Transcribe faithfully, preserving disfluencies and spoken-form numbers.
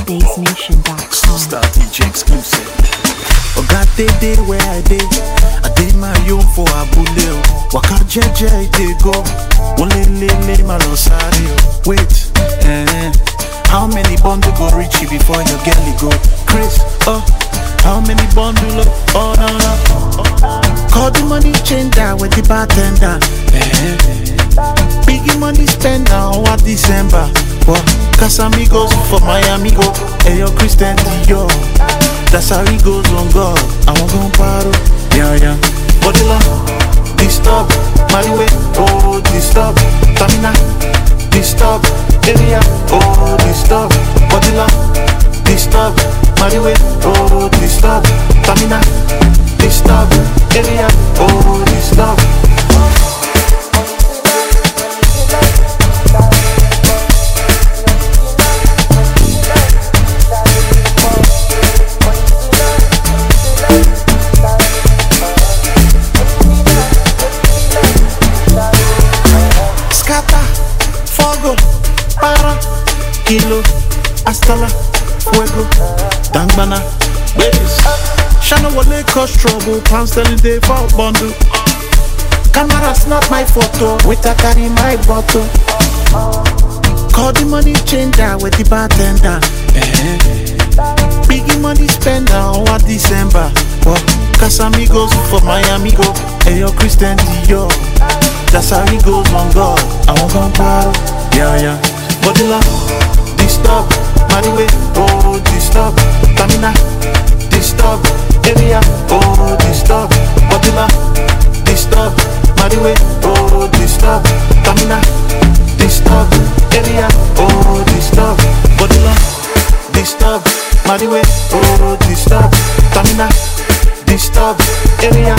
days nation dot com. Star D J exclusive. Oga dey dey where I dey, I dey my home for Abule o. Waka jeje I dey go, wole lele ma lo sare o. Wait, eh, how many bundle go reach you before your girl go? Chris, oh, how many bundle? Oh no no. Call the money changer with the bartender. Eh, biggie money spender over December. What? Casamigos for Miami go. Hey yo, Christian Dior. That's how he goes on God. I won't go paro. Yeah, yeah. Body love, disturb. Mariwe, oh, disturb. Tamina, disturb. Area, oh, disturb. Body love, disturb. Mariwe, oh, disturb. Tamina, disturb. Area, oh, disturb. Para, kilo, hasta la fuego, dangbana, bass. Shana wale cause trouble, pounds telling day for bundle. Camera snap my photo, wait I carry my bottle. Call the money changer with the bartender. Eh. Biggie money spender over December. What? Casamigos for Miami go. Hey yo, Christian Dior. That's how he goes on God. I won't go paro. Yeah, yeah. Body love, disturb. Mariwe, oh, disturb. Tamina, disturb. Area, oh, disturb. Body love, disturb. Mariwe, oh, disturb. Tamina, disturb. Area, oh, disturb. Body love, disturb. Mariwe, oh, disturb. Tamina, disturb. Area,